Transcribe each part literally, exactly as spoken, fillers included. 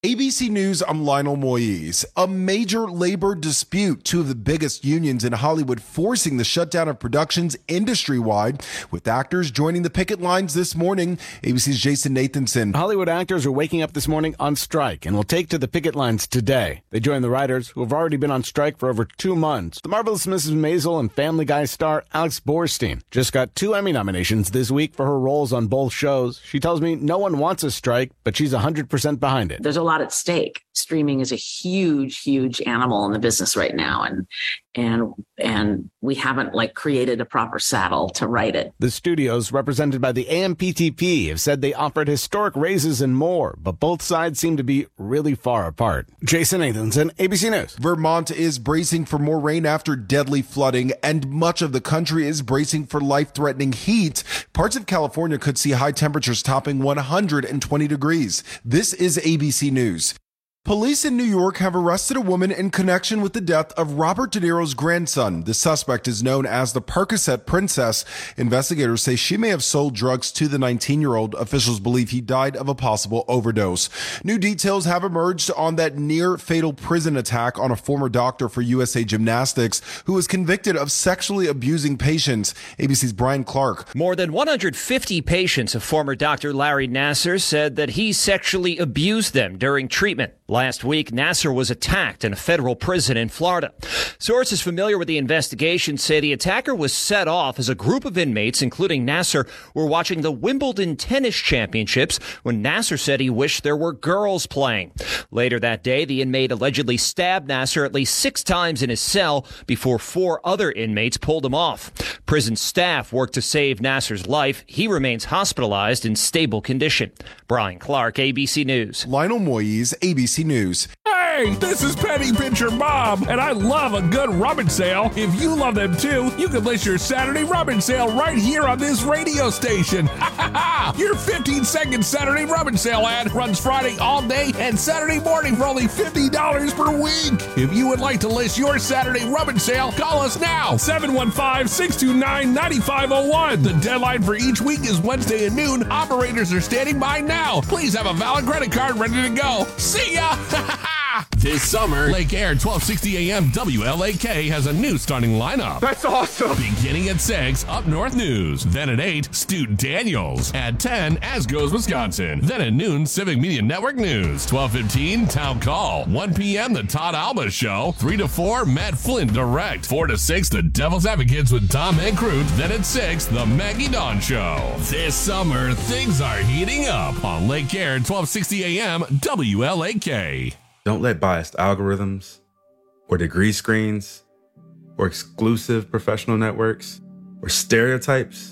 A B C News, I'm Lionel Moyes. A major labor dispute, two of the biggest unions in Hollywood forcing the shutdown of productions industry-wide, with actors joining the picket lines this morning. A B C's Jason Nathanson. Hollywood actors are waking up this morning on strike and will take to the picket lines today. They join the writers, who have already been on strike for over two months. The Marvelous Missus Maisel and Family Guy star Alex Borstein just got two Emmy nominations this week for her roles on both shows. She tells me no one wants a strike, but she's one hundred percent behind it. There's a lot at stake. Streaming is a huge, huge animal in the business right now. And and and we haven't like created a proper saddle to ride it. The studios, represented by the A M P T P, have said they offered historic raises and more, but both sides seem to be really far apart. Jason Nathanson, A B C News. Vermont is bracing for more rain after deadly flooding, and much of the country is bracing for life-threatening heat. Parts of California could see high temperatures topping one hundred twenty degrees. This is A B C News. Police in New York have arrested a woman in connection with the death of Robert De Niro's grandson. The suspect is known as the Percocet Princess. Investigators say she may have sold drugs to the nineteen-year-old. Officials believe he died of a possible overdose. New details have emerged on that near-fatal prison attack on a former doctor for U S A Gymnastics who was convicted of sexually abusing patients. A B C's Brian Clark. More than one hundred fifty patients of former Doctor Larry Nassar said that he sexually abused them during treatment. Last week, Nassar was attacked in a federal prison in Florida. Sources familiar with the investigation say the attacker was set off as a group of inmates, including Nassar, were watching the Wimbledon Tennis Championships when Nassar said he wished there were girls playing. Later that day, the inmate allegedly stabbed Nassar at least six times in his cell before four other inmates pulled him off. Prison staff worked to save Nassar's life. He remains hospitalized in stable condition. Brian Clark, A B C News. Lionel Moyes, A B C News. Hey, this is Penny Pincher Bob, and I love a good rummage sale. If you love them too, you can list your Saturday rummage sale right here on this radio station. Your fifteen second Saturday rummage sale ad runs Friday all day and Saturday morning for only fifty dollars per week. If you would like to list your Saturday rummage sale, call us now, seven one five, six two nine, nine five zero one. The deadline for each week is Wednesday at noon. Operators are standing by now. Please have a valid credit card ready to go. See ya! This summer, Lake Air twelve sixty A M W L A K has a new starting lineup. That's awesome. Beginning at six, Up North News. Then at eight, Stu Daniels. At ten, As Goes Wisconsin. Then at noon, Civic Media Network News. twelve fifteen, Town Call. one p.m., The Todd Alba Show. three to four, Matt Flynn Direct. four to six, The Devil's Advocates with Tom and Crute. Then at six, The Maggie Dawn Show. This summer, things are heating up on Lake Air twelve sixty A M W L A K. Don't let biased algorithms or degree screens or exclusive professional networks or stereotypes.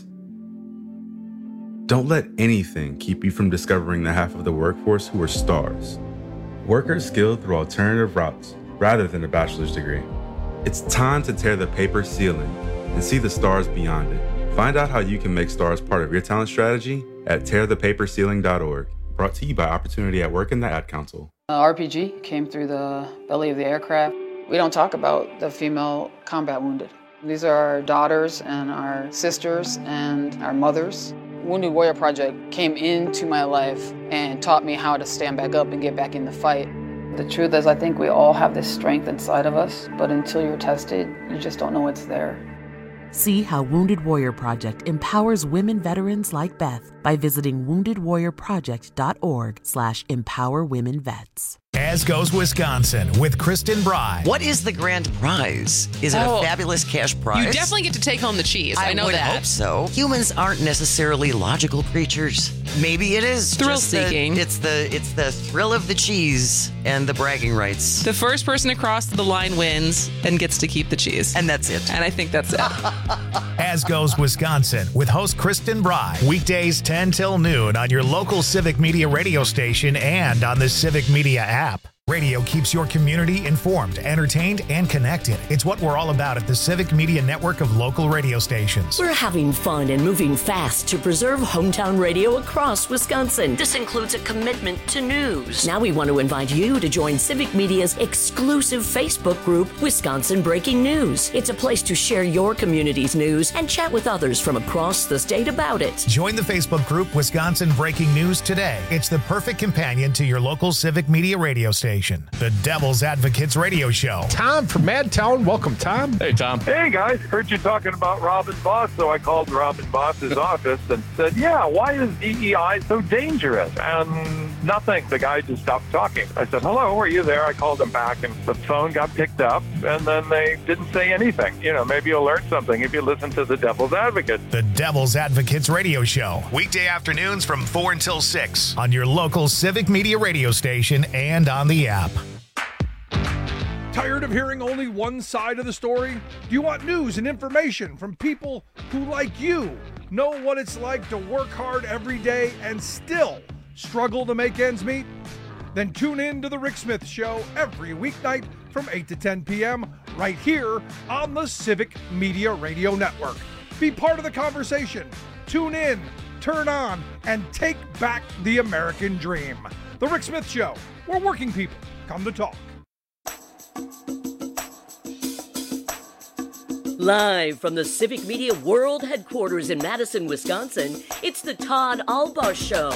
Don't let anything keep you from discovering the half of the workforce who are stars. Workers skilled through alternative routes rather than a bachelor's degree. It's time to tear the paper ceiling and see the stars beyond it. Find out how you can make stars part of your talent strategy at tear the paper ceiling dot org. Brought to you by Opportunity at Work and the Ad Council. Uh, R P G came through the belly of the aircraft. We don't talk about the female combat wounded. These are our daughters and our sisters and our mothers. Wounded Warrior Project came into my life and taught me how to stand back up and get back in the fight. The truth is, I think we all have this strength inside of us, but until you're tested, you just don't know what's there. See how Wounded Warrior Project empowers women veterans like Beth by visiting wounded warrior project dot org slash empower women vets. As Goes Wisconsin with Kristen Bry. What is the grand prize? Is it oh, a fabulous cash prize? You definitely get to take home the cheese. I, I know would that. hope so. Humans aren't necessarily logical creatures. Maybe it is thrill just seeking. The, it's the it's the thrill of the cheese and the bragging rights. The first person across the line wins and gets to keep the cheese. And that's it. And I think that's it. As Goes Wisconsin with host Kristen Bry. Weekdays ten till noon on your local Civic Media radio station and on the Civic Media app. Radio keeps your community informed, entertained, and connected. It's what we're all about at the Civic Media Network of local radio stations. We're having fun and moving fast to preserve hometown radio across Wisconsin. This includes a commitment to news. Now we want to invite you to join Civic Media's exclusive Facebook group, Wisconsin Breaking News. It's a place to share your community's news and chat with others from across the state about it. Join the Facebook group Wisconsin Breaking News today. It's the perfect companion to your local Civic Media radio station. The Devil's Advocates Radio Show. Tom from Madtown. Welcome, Tom. Hey, Tom. Hey, guys. Heard you talking about Robin Boss, so I called Robin Boss's office and said, yeah, why is D E I so dangerous? And nothing. The guy just stopped talking. I said, hello, are you there? I called him back, and the phone got picked up, and then they didn't say anything. You know, maybe you'll learn something if you listen to the Devil's Advocate. The Devil's Advocates Radio Show. Weekday afternoons from four until six on your local Civic Media radio station and on the app. Tired of hearing only one side of the story? Do you want news and information from people who, like you, know what it's like to work hard every day and still struggle to make ends meet? Then tune in to The Rick Smith Show every weeknight from eight to ten p.m. right here on the Civic Media Radio Network. Be part of the conversation. Tune in, turn on, and take back the American dream. The Rick Smith Show, where working people come to talk. Live from the Civic Media World Headquarters in Madison, Wisconsin, it's the Todd Albaugh Show.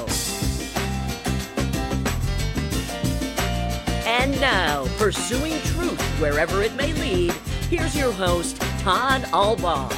And now, pursuing truth wherever it may lead, here's your host, Todd Albaugh.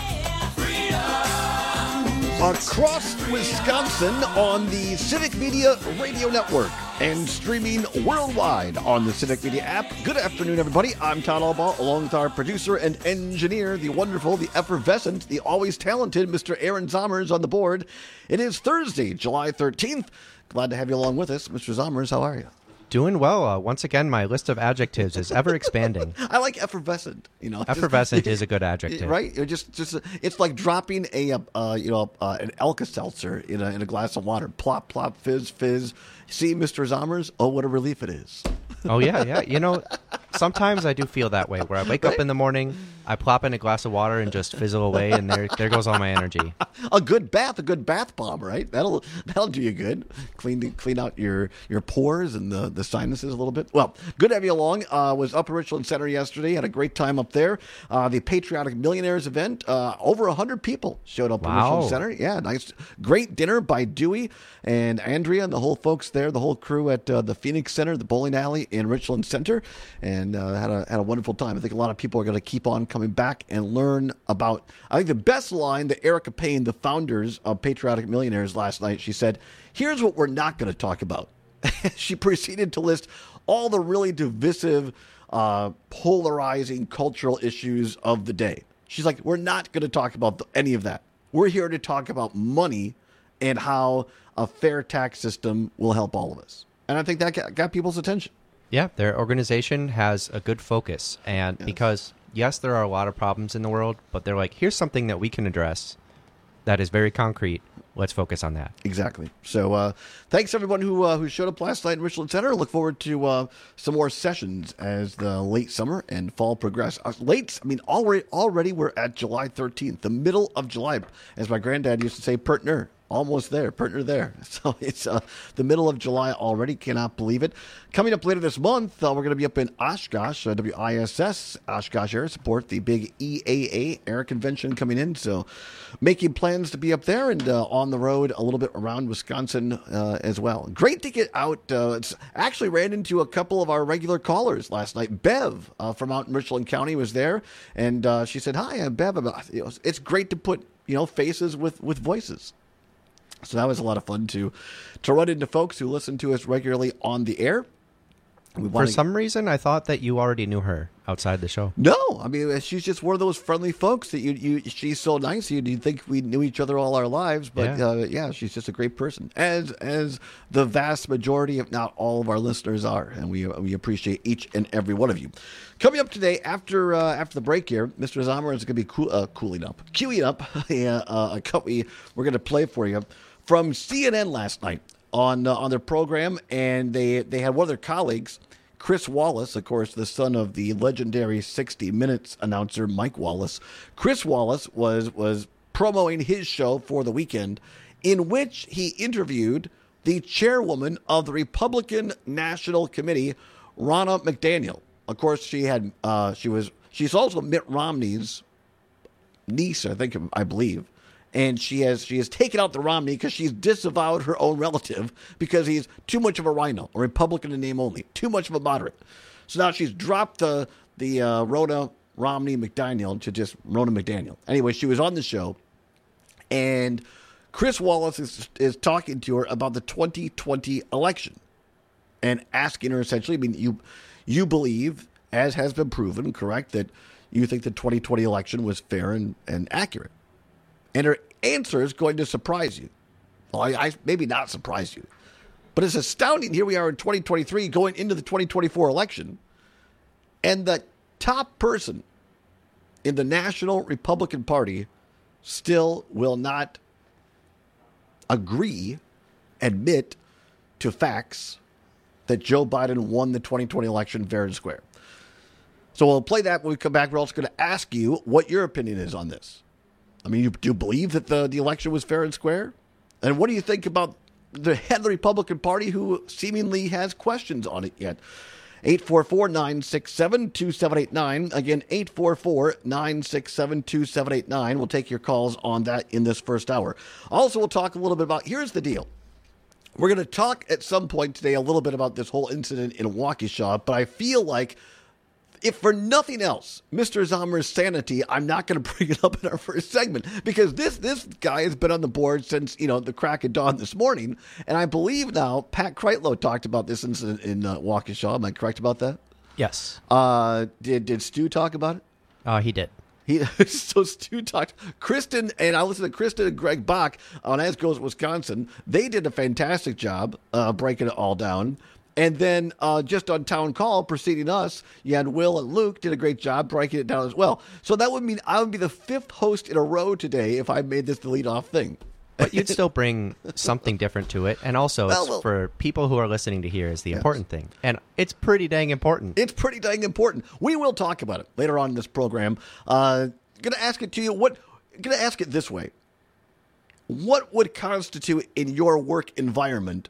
Across Wisconsin on the Civic Media Radio Network and streaming worldwide on the Civic Media app. Good afternoon, everybody. I'm Todd Albaugh, along with our producer and engineer, the wonderful, the effervescent, the always talented Mister Aaron Zommers on the board. It is Thursday, July thirteenth. Glad to have you along with us. Mister Zommers, how are you? Doing well. Uh, once again, my list of adjectives is ever expanding. I like effervescent. You know, effervescent is a good adjective, right? It just, just, it's like dropping a, uh, you know, uh, an Alka-Seltzer in a in a glass of water. Plop, plop, fizz, fizz. See, Mister Zommers? Oh, what a relief it is. Oh yeah, yeah. You know, sometimes I do feel that way. Where I wake right? up in the morning, I plop in a glass of water and just fizzle away, and there, there goes all my energy. A good bath, a good bath bomb, right? That'll that'll do you good. Clean clean out your, your pores and the, the sinuses a little bit. Well, good to have you along. Uh, was up at Richland Center yesterday. Had a great time up there. Uh, the Patriotic Millionaires event. Uh, over a hundred people showed up wow. at Richland Center. Yeah, nice, great dinner by Dewey and Andrea and the whole folks there. The whole crew at uh, the Phoenix Center, the bowling alley in Richland Center, and uh, had a had a wonderful time. I think a lot of people are going to keep on coming back and learn about. I think the best line that Erica Payne, the founders of Patriotic Millionaires, last night, she said, "Here's what we're not going to talk about." She proceeded to list all the really divisive, uh, polarizing cultural issues of the day. She's like, "We're not going to talk about the, any of that. We're here to talk about money and how a fair tax system will help all of us." And I think that got, got people's attention. Yeah, their organization has a good focus. And yes. because, yes, there are a lot of problems in the world, but they're like, here's something that we can address that is very concrete. Let's focus on that. Exactly. So uh, thanks, everyone who uh, who showed up last night in Richland Center. Look forward to uh, some more sessions as the late summer and fall progress. Uh, late, I mean, already, already we're at July thirteenth, the middle of July. As my granddad used to say, Pertner. Almost there, partner there. So it's uh, the middle of July already. Cannot believe it. Coming up later this month, uh, we're going to be up in Oshkosh, uh, W I S S, Oshkosh Air Support, the big E A A Air Convention coming in. So making plans to be up there and uh, on the road a little bit around Wisconsin uh, as well. Great to get out. Uh, it's actually ran into a couple of our regular callers last night. Bev uh, from out in Richland County was there, and uh, she said, "Hi, I'm Bev." It's great to put you know faces with, with voices. So that was a lot of fun to to run into folks who listen to us regularly on the air. We For to... some reason, I thought that you already knew her outside the show. No, I mean, she's just one of those friendly folks that you, you she's so nice. You'd, you'd think we knew each other all our lives, but yeah. Uh, yeah, she's just a great person, as as the vast majority, if not all, of our listeners are, and we we appreciate each and every one of you. Coming up today, after uh, after the break here, Mister Zommers is going to be cool, uh, cooling up, queuing up a, uh, a cut we we're going to play for you from C N N last night on uh, on their program, and they they had one of their colleagues Chris Wallace, of course, the son of the legendary sixty minutes announcer Mike Wallace. Chris Wallace was was promoting his show for the weekend, in which he interviewed the chairwoman of the Republican National Committee, Ronna McDaniel. Of course, she had uh, she was she's also Mitt Romney's niece, I think, I believe. And she has she has taken out the Romney because she's disavowed her own relative because he's too much of a rhino, a Republican in name only, too much of a moderate. So now she's dropped the the uh, Ronna Romney McDaniel to just Ronna McDaniel. Anyway, she was on the show, and Chris Wallace is is talking to her about the twenty twenty election and asking her essentially, I mean, you you believe, as has been proven, correct, that you think the twenty twenty election was fair and, and accurate. And her answer is going to surprise you. Well, I, I maybe not surprise you. But it's astounding. Here we are in twenty twenty-three going into the twenty twenty-four election. And the top person in the National Republican Party still will not agree, admit to facts that Joe Biden won the twenty twenty election fair and square. So we'll play that when we come back. We're also going to ask you what your opinion is on this. I mean, you, do you believe that the, the election was fair and square? And what do you think about the head of the Republican Party who seemingly has questions on it yet? eight four four, nine six seven, two seven eight nine. Again, eight four four, nine six seven, two seven eight nine. We'll take your calls on that in this first hour. Also, we'll talk a little bit about, here's the deal. We're going to talk at some point today a little bit about this whole incident in Waukesha, but I feel like if for nothing else, Mister Zomer's sanity, I'm not going to bring it up in our first segment because this this guy has been on the board since, you know, the crack of dawn this morning. And I believe now Pat Kreitlow talked about this incident in uh, Waukesha. Am I correct about that? Yes. Uh, did did Stu talk about it? Uh, he did. He so Stu talked. Kristen and I listened to Kristen and Greg Bach on As Goes Wisconsin. They did a fantastic job uh, breaking it all down. And then uh, just on Town Call, preceding us, you had Will and Luke did a great job breaking it down as well. So that would mean I would be the fifth host in a row today if I made this the lead-off thing. But you'd still bring something different to it. And also, well, it's well, for people who are listening to hear is the yes. important thing. And it's pretty dang important. It's pretty dang important. We will talk about it later on in this program. Uh, going to ask it to you. What? Going to ask it this way. What would constitute in your work environment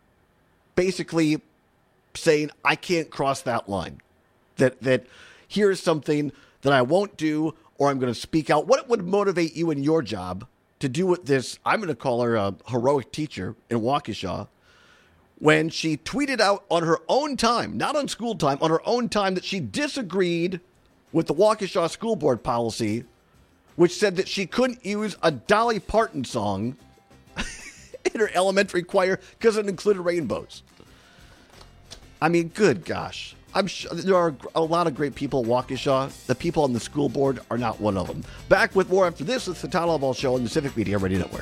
basically saying, I can't cross that line, that that here's something that I won't do, or I'm going to speak out? What would motivate you in your job to do what this, I'm going to call her a heroic teacher in Waukesha, when she tweeted out on her own time, not on school time, on her own time, that she disagreed with the Waukesha school board policy, which said that she couldn't use a Dolly Parton song in her elementary choir because it included rainbows. I mean, good gosh. I'm sure there are a lot of great people at Waukesha. The people on the school board are not one of them. Back with more after this. It's the Todd Albaugh Show on the Civic Media Radio Network.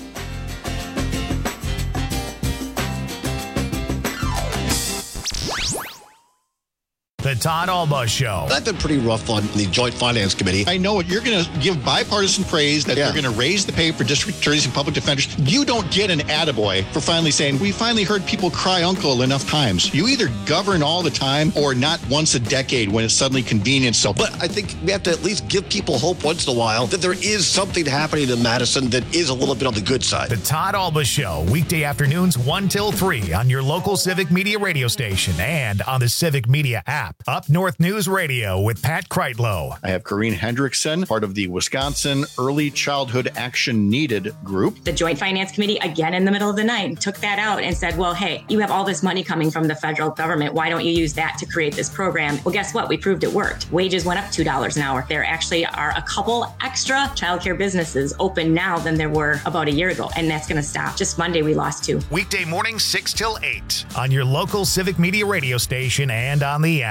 The Todd Albaugh Show. I've been pretty rough on the Joint Finance Committee. I know it. You're going to give bipartisan praise that yeah. they're going to raise the pay for district attorneys and public defenders. You don't get an attaboy for finally saying, we finally heard people cry uncle enough times. You either govern all the time or not once a decade when it's suddenly convenient. So, but I think we have to at least give people hope once in a while that there is something happening in Madison that is a little bit on the good side. The Todd Albaugh Show, weekday afternoons one till three on your local Civic Media radio station and on the Civic Media app. Up North News Radio with Pat Kreitlow. I have Corrine Hendrickson, part of the Wisconsin Early Childhood Action Needed group. The Joint Finance Committee, again in the middle of the night, took that out and said, well, hey, you have all this money coming from the federal government. Why don't you use that to create this program? Well, guess what? We proved it worked. Wages went up two dollars an hour. There actually are a couple extra childcare businesses open now than there were about a year ago, and that's going to stop. Just Monday, we lost two. Weekday mornings, six till eight on your local Civic Media radio station and on the app.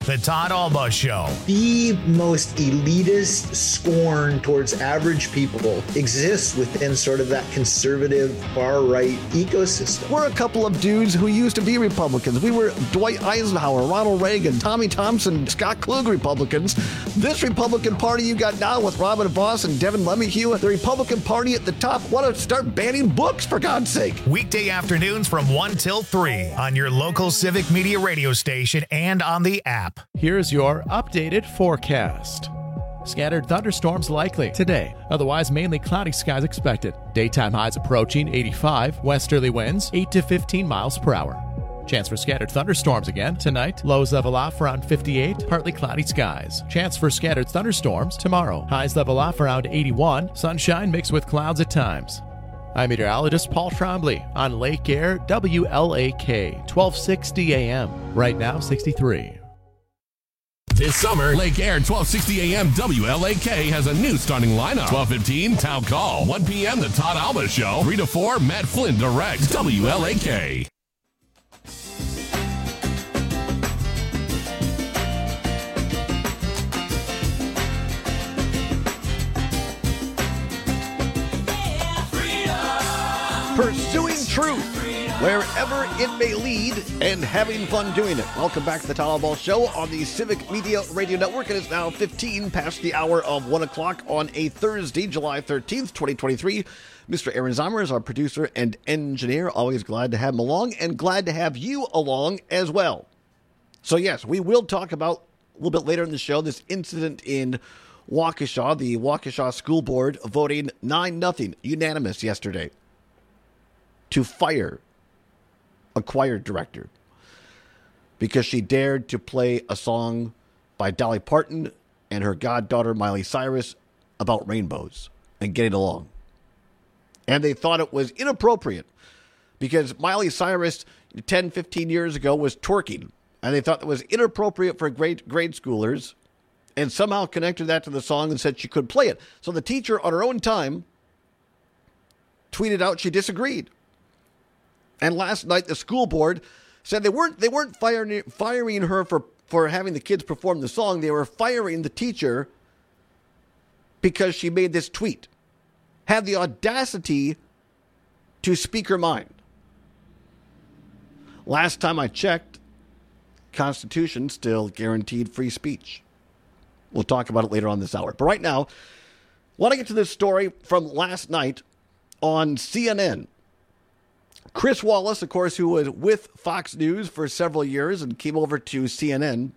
The Todd Alba Show. The most elitist scorn towards average people exists within sort of that conservative far-right ecosystem. We're a couple of dudes who used to be Republicans. We were Dwight Eisenhower, Ronald Reagan, Tommy Thompson, Scott Klug Republicans. This Republican Party you got now with Robin Vos and Devin Lemahue, the Republican Party at the top, want to start banning books, for God's sake. Weekday afternoons from one till three on your local Civic Media radio station and on the app. Here's your updated forecast. Scattered thunderstorms likely today. Otherwise, mainly cloudy skies expected. Daytime highs approaching eighty-five. Westerly winds eight to fifteen miles per hour. Chance for scattered thunderstorms again tonight. Lows level off around fifty-eight. Partly cloudy skies. Chance for scattered thunderstorms tomorrow. Highs level off around eighty-one. Sunshine mixed with clouds at times. I'm meteorologist Paul Trombley on Lake Air W L A K, twelve sixty A M. Right now, sixty-three. This summer, Lake Air twelve sixty A M W L A K has a new starting lineup. twelve fifteen, Town Call. one p.m., The Todd Alba Show. three to four, Matt Flynn directs W L A K. Pursuing truth wherever it may lead and having fun doing it. Welcome back to the Todd Alba Show on the Civic Media Radio Network. It is now fifteen past the hour of one o'clock on a Thursday, July thirteenth, twenty twenty-three. Mister Aaron Zomer is our producer and engineer. Always glad to have him along and glad to have you along as well. So yes, we will talk about a little bit later in the show this incident in Waukesha. The Waukesha School Board voting nine nothing unanimous yesterday to fire a choir director because she dared to play a song by Dolly Parton and her goddaughter Miley Cyrus about rainbows and getting along. And they thought it was inappropriate because Miley Cyrus ten, fifteen years ago was twerking, and they thought it was inappropriate for grade, grade schoolers, and somehow connected that to the song and said she could play it. So the teacher, on her own time, tweeted out she disagreed. And last night, the school board said they weren't they weren't firing firing her for, for having the kids perform the song. They were firing the teacher because she made this tweet. Had the audacity to speak her mind. Last time I checked, Constitution still guaranteed free speech. We'll talk about it later on this hour. But right now, I want to get to this story from last night on C N N. Chris Wallace, of course, who was with Fox News for several years and came over to C N N,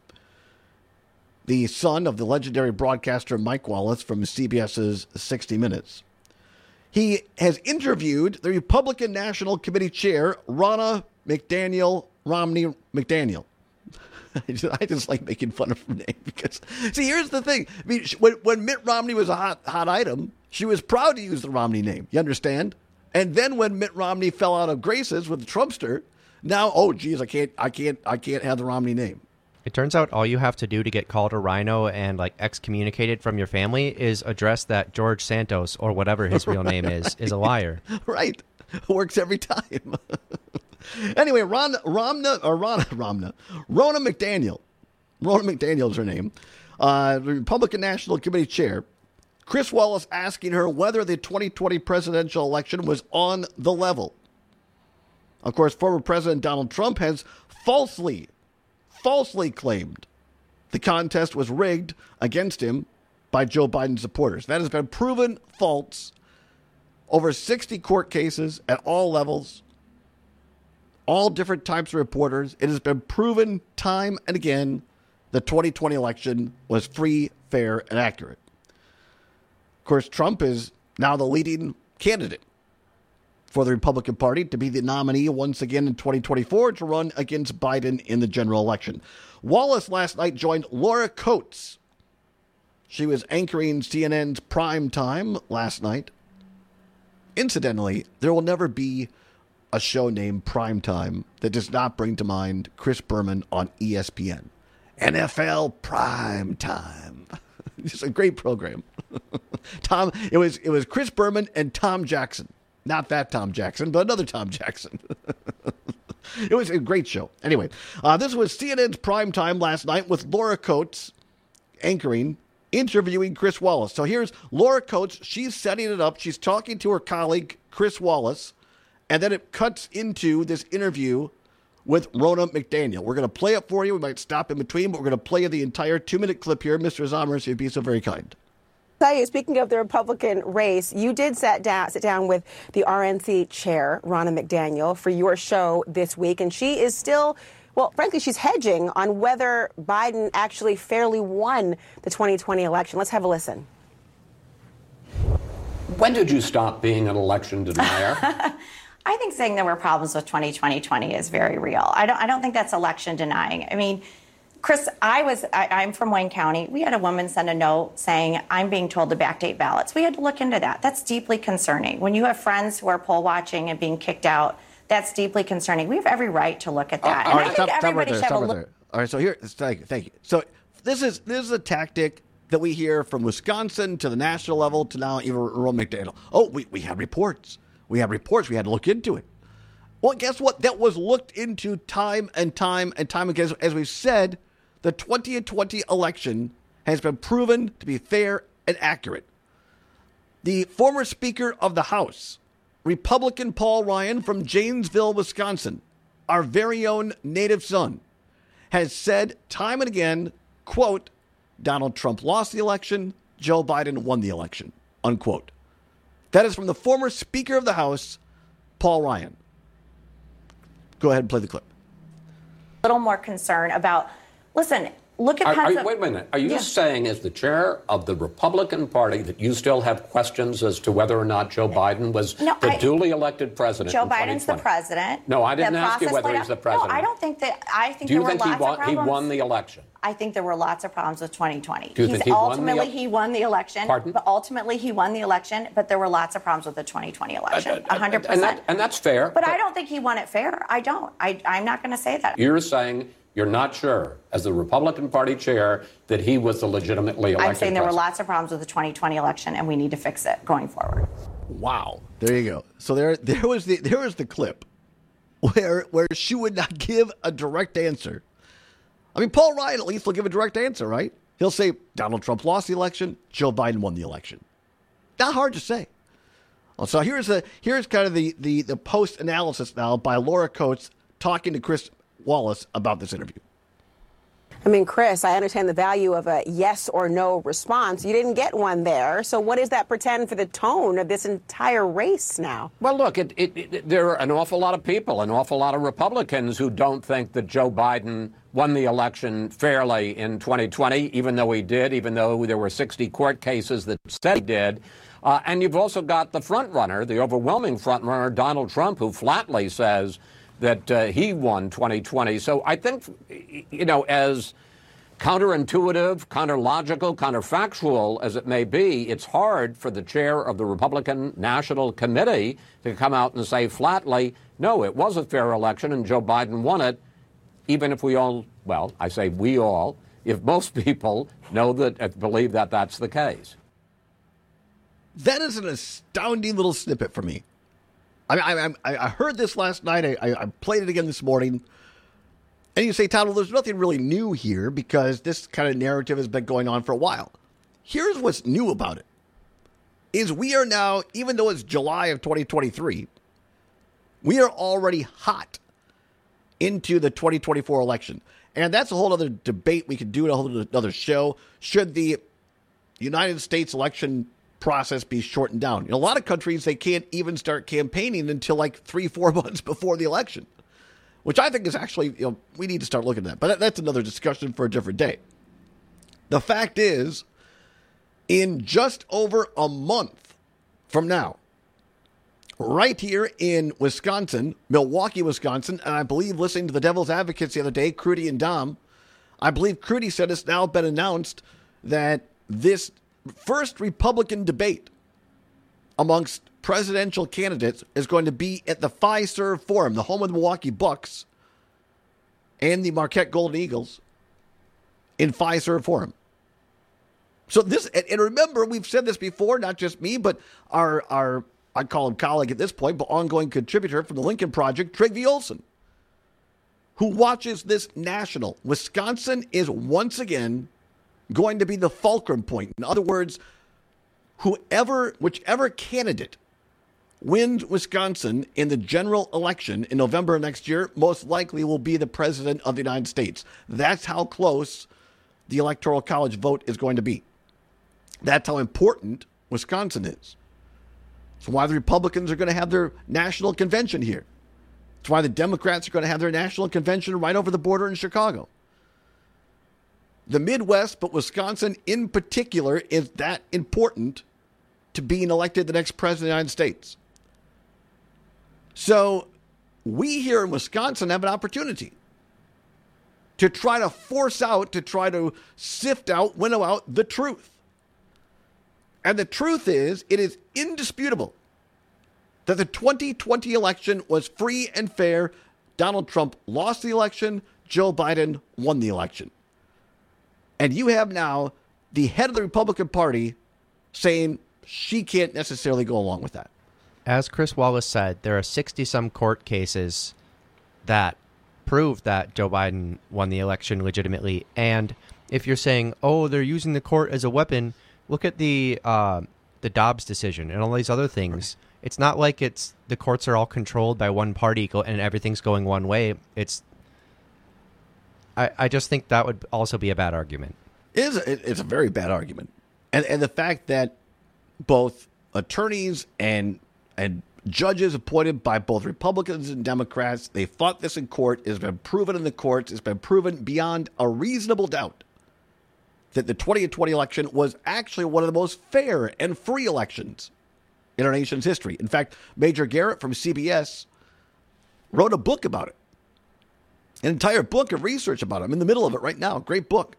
the son of the legendary broadcaster Mike Wallace from CBS's sixty minutes. He has interviewed the Republican National Committee Chair, Ronna McDaniel, Romney McDaniel. I just, I just like making fun of her name because, see, here's the thing. I mean, when, when Mitt Romney was a hot, hot item, she was proud to use the Romney name. You understand? And then when Mitt Romney fell out of graces with the Trumpster, now, oh, geez, I can't, I can't, I can't have the Romney name. It turns out all you have to do to get called a rhino and like excommunicated from your family is address that George Santos or whatever his real name right. is is a liar. Right, works every time. Anyway, Ron, Romna or Ronna, Romna, Ronna McDaniel, Ronna McDaniel is her name. Uh, the Republican National Committee Chair. Chris Wallace asking her whether the twenty twenty presidential election was on the level. Of course, former President Donald Trump has falsely, falsely claimed the contest was rigged against him by Joe Biden supporters. That has been proven false. Over sixty court cases at all levels, all different types of reporters. It has been proven time and again the twenty twenty election was free, fair, and accurate. Of course, Trump is now the leading candidate for the Republican Party to be the nominee once again in twenty twenty-four to run against Biden in the general election. Wallace last night joined Laura Coates. She was anchoring C N N's Prime Time last night. Incidentally, there will never be a show named Prime Time that does not bring to mind Chris Berman on E S P N. N F L Prime Time. It's a great program. Tom, it was it was Chris Berman and Tom Jackson. Not that Tom Jackson, but another Tom Jackson. It was a great show. Anyway, uh, this was C N N's primetime last night with Laura Coates anchoring, interviewing Chris Wallace. So here's Laura Coates. She's setting it up. She's talking to her colleague, Chris Wallace, and then it cuts into this interview with Ronna McDaniel. We're going to play it for you. We might stop in between, but we're going to play you the entire two-minute clip here. Mister Zomers, if you'd be so very kind. Speaking of the Republican race, you did sit down, sit down with the R N C chair, Ronna McDaniel, for your show this week, and she is still, well, frankly, she's hedging on whether Biden actually fairly won the twenty twenty election. Let's have a listen. When did you stop being an election denier? I think saying there were problems with twenty twenty is very real. I don't, I don't think that's election denying. I mean, Chris, I was, I, I'm from Wayne County. We had a woman send a note saying, I'm being told to backdate ballots. We had to look into that. That's deeply concerning. When you have friends who are poll watching and being kicked out, that's deeply concerning. We have every right to look at that. Uh, and right, I think stop, everybody stop right should have a there, look. there. All right, so here, thank you, thank you. So this is this is a tactic that we hear from Wisconsin to the national level to now even Ronna McDaniel. Oh, we, we had reports. We had reports. We had to look into it. Well, guess what? That was looked into time and time and time again. As we've said, the twenty twenty election has been proven to be fair and accurate. The former Speaker of the House, Republican Paul Ryan from Janesville, Wisconsin, our very own native son, has said time and again, quote, Donald Trump lost the election, Joe Biden won the election, unquote. That is from the former Speaker of the House, Paul Ryan. Go ahead and play the clip. A little more concern about, listen, look at Are, are you, Pennsylvania. wait a minute. Are you Yeah. saying, as the chair of the Republican Party, that you still have questions as to whether or not Joe Biden was No, the I- duly elected president? Joe in Biden's the twenty twenty? president. No, I didn't The ask you process whether played he's out- the president. No, I don't think that. I think Do you there think were he lots won, of he problems. won the election? I think there were lots of problems with twenty twenty. Do you He's think he won the ultimately el- he won the election. Pardon? But ultimately he won the election, but there were lots of problems with the twenty twenty election. A hundred And, percent. that, and that's fair. But I don't think he won it fair. I don't. I, I'm not going to say that. You're saying you're not sure, as the Republican Party chair, that he was the legitimately elected I'm saying there were president. lots of problems with the twenty twenty election, and we need to fix it going forward. Wow. There you go. So there there was the there was the clip where where she would not give a direct answer. I mean, Paul Ryan at least will give a direct answer, right? He'll say Donald Trump lost the election, Joe Biden won the election. Not hard to say. Well, so here's the here's kind of the the, the post analysis now by Laura Coates talking to Chris Wallace about this interview. I mean, Chris, I understand the value of a yes or no response. You didn't get one there. So what does that pretend for the tone of this entire race now? Well, look, it, it, it, there are an awful lot of people, an awful lot of Republicans who don't think that Joe Biden won the election fairly in twenty twenty, even though he did, even though there were sixty court cases that said he did. Uh, and you've also got the front runner, the overwhelming front runner, Donald Trump, who flatly says that uh, he won twenty twenty. So I think, you know, as counterintuitive, counterlogical, counterfactual as it may be, it's hard for the chair of the Republican National Committee to come out and say flatly, no, it was a fair election and Joe Biden won it, even if we all, well, I say we all, if most people know that, uh, believe that that's the case. That is an astounding little snippet for me. I mean, I, I, I heard this last night. I, I played it again this morning. And you say, Todd, well, there's nothing really new here because this kind of narrative has been going on for a while. Here's what's new about it, is we are now, even though it's July of twenty twenty-three, we are already hot into the twenty twenty-four election. And that's a whole other debate we could do in a whole other show. Should the United States election process be shortened down? In a lot of countries, they can't even start campaigning until like three, four months before the election, which I think is actually, you know, we need to start looking at that. But that, that's another discussion for a different day. The fact is, in just over a month from now, right here in Wisconsin, Milwaukee, Wisconsin, and I believe listening to the Devil's Advocates the other day, Crudy and Dom, I believe Crudy said it's now been announced that this first Republican debate amongst presidential candidates is going to be at the Fiserv Forum, the home of the Milwaukee Bucks and the Marquette Golden Eagles in Fiserv Forum. So this, and, and remember, we've said this before, not just me, but our, our, I'd call him colleague at this point, but ongoing contributor from the Lincoln Project, Trygve Olsen. who watches this national. Wisconsin is once again going to be the fulcrum point. In other words, whoever, whichever candidate wins Wisconsin in the general election in November of next year, most likely will be the president of the United States. That's how close the Electoral College vote is going to be. That's how important Wisconsin is. That's why the Republicans are going to have their national convention here. That's why the Democrats are going to have their national convention right over the border in Chicago. The Midwest, but Wisconsin in particular, is that important to being elected the next president of the United States. So we here in Wisconsin have an opportunity to try to force out, to try to sift out, winnow out the truth. And the truth is, it is indisputable that the twenty twenty election was free and fair. Donald Trump lost the election. Joe Biden won the election. And you have now the head of the Republican Party saying she can't necessarily go along with that. As Chris Wallace said, there are sixty-some court cases that prove that Joe Biden won the election legitimately. And if you're saying, oh, they're using the court as a weapon, look at the uh, the Dobbs decision and all these other things. Right. It's not like it's the courts are all controlled by one party and everything's going one way. It's I, I just think that would also be a bad argument. It is a, it's a very bad argument. And and the fact that both attorneys and and judges appointed by both Republicans and Democrats, they fought this in court. It's been proven in the courts. It's been proven beyond a reasonable doubt that the twenty twenty election was actually one of the most fair and free elections in our nation's history. In fact, Major Garrett from C B S wrote a book about it. An entire book of research about it. I'm in the middle of it right now. Great book.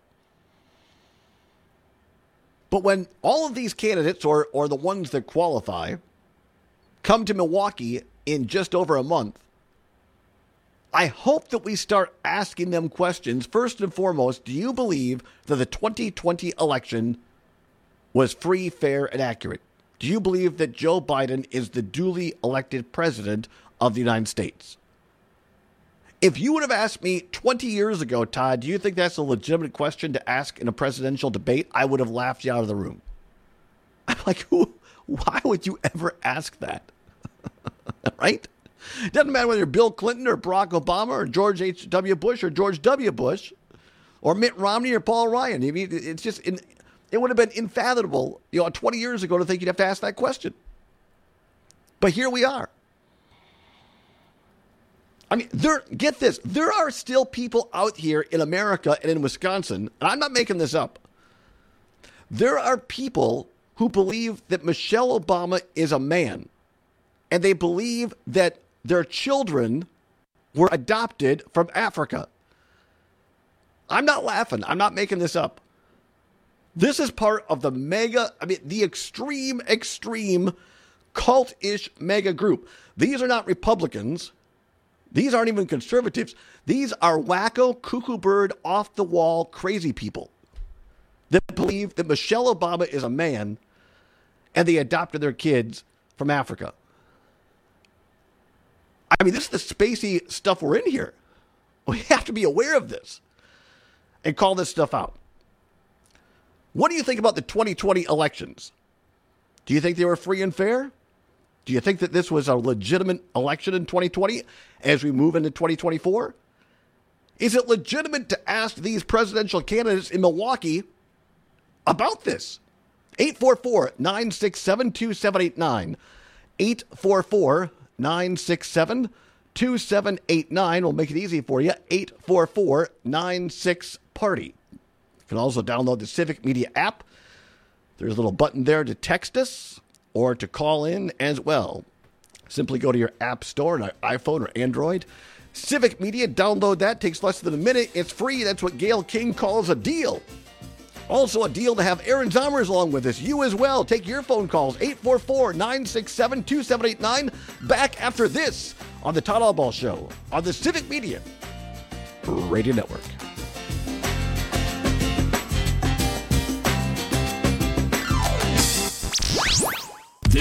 But when all of these candidates, or or the ones that qualify, come to Milwaukee in just over a month, I hope that we start asking them questions. First and foremost, do you believe that the twenty twenty election was free, fair, and accurate? Do you believe that Joe Biden is the duly elected president of the United States? If you would have asked me twenty years ago, Todd, do you think that's a legitimate question to ask in a presidential debate? I would have laughed you out of the room. I'm like, who? Why would you ever ask that? Right? It doesn't matter whether you're Bill Clinton or Barack Obama or George H W. Bush or George W. Bush or Mitt Romney or Paul Ryan. I mean, it's just, it would have been unfathomable, you know, twenty years ago to think you'd have to ask that question. But here we are. I mean, there, get this, there are still people out here in America and in Wisconsin, and I'm not making this up. There are people who believe that Michelle Obama is a man, and they believe that their children were adopted from Africa. I'm not laughing. I'm not making this up. This is part of the mega, I mean, the extreme, extreme cult-ish mega group. These are not Republicans. These aren't even conservatives. These are wacko, cuckoo bird, off-the-wall, crazy people that believe that Michelle Obama is a man and they adopted their kids from Africa. I mean, this is the spacey stuff we're in here. We have to be aware of this and call this stuff out. What do you think about the twenty twenty elections? Do you think they were free and fair? Do you think that this was a legitimate election in twenty twenty as we move into twenty twenty-four? Is it legitimate to ask these presidential candidates in Milwaukee about this? eight four four, nine six seven, two seven eight nine. eight four four, nine six seven, two seven eight nine. We'll make it easy for you. eight four four, nine six, party. You can also download the Civic Media app. There's a little button there to text us or to call in as well. Simply go to your app store on iPhone or Android. Civic Media, download that. Takes less than a minute. It's free. That's what Gail King calls a deal. Also a deal to have Aaron Zomers along with us. You as well. Take your phone calls. eight four four, nine six seven, two seven eight nine. Back after this on the Todd Albaugh Show on the Civic Media Radio Network.